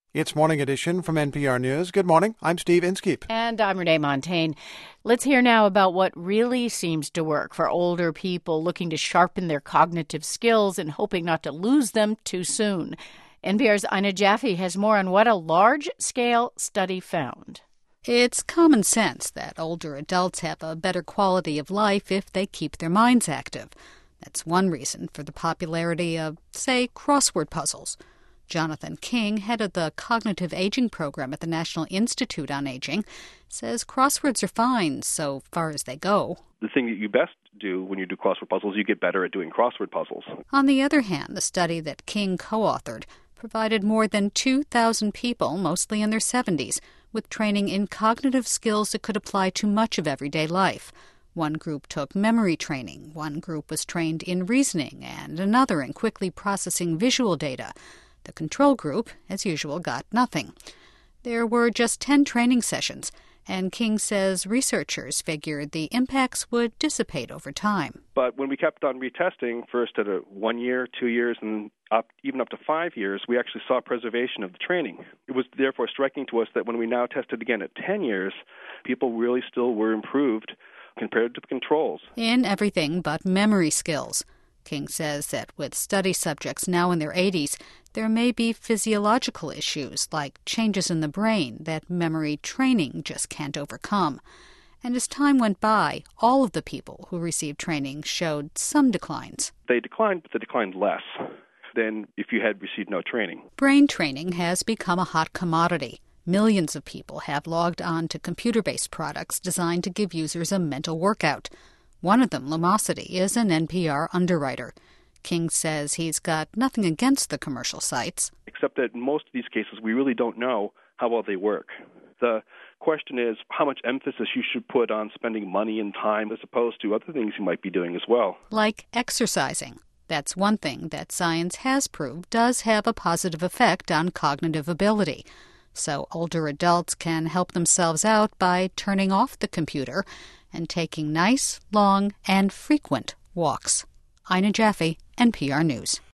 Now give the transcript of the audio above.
It's Morning Edition from NPR News. Good morning. I'm Steve Inskeep. And I'm Renee Montagne. Let's hear now about what really seems to work for older people looking to sharpen their cognitive skills and hoping not to lose them too soon. NPR's Ina Jaffe has more on what a large-scale study found. It's common sense that older adults have a better quality of life if they keep their minds active. That's one reason for the popularity of, say, crossword puzzles. Jonathan King, head of the Cognitive Aging Program at the National Institute on Aging, says crosswords are fine so far as they go. The thing that you best do when you do crossword puzzles, you get better at doing crossword puzzles. On the other hand, the study that King co-authored provided more than 2,000 people, mostly in their 70s, with training in cognitive skills that could apply to much of everyday life. One group took memory training, one group was trained in reasoning, and another in quickly processing visual data. The control group, as usual, got nothing. There were just 10 training sessions, and King says researchers figured the impacts would dissipate over time. But when we kept on retesting, first at 1 year, 2 years, and even up to 5 years, we actually saw preservation of the training. It was therefore striking to us that when we now tested again at 10 years, people really still were improved compared to the controls. In everything but memory skills. King says that with study subjects now in their 80s, there may be physiological issues like changes in the brain that memory training just can't overcome. And as time went by, all of the people who received training showed some declines. They declined, but they declined less than if you had received no training. Brain training has become a hot commodity. Millions of people have logged on to computer-based products designed to give users a mental workout. One of them, Lumosity, is an NPR underwriter. King says he's got nothing against the commercial sites. Except that in most of these cases, we really don't know how well they work. The question is how much emphasis you should put on spending money and time as opposed to other things you might be doing as well. Like exercising. That's one thing that science has proved does have a positive effect on cognitive ability. So older adults can help themselves out by turning off the computer and taking nice, long, and frequent walks. Ina Jaffe, NPR News.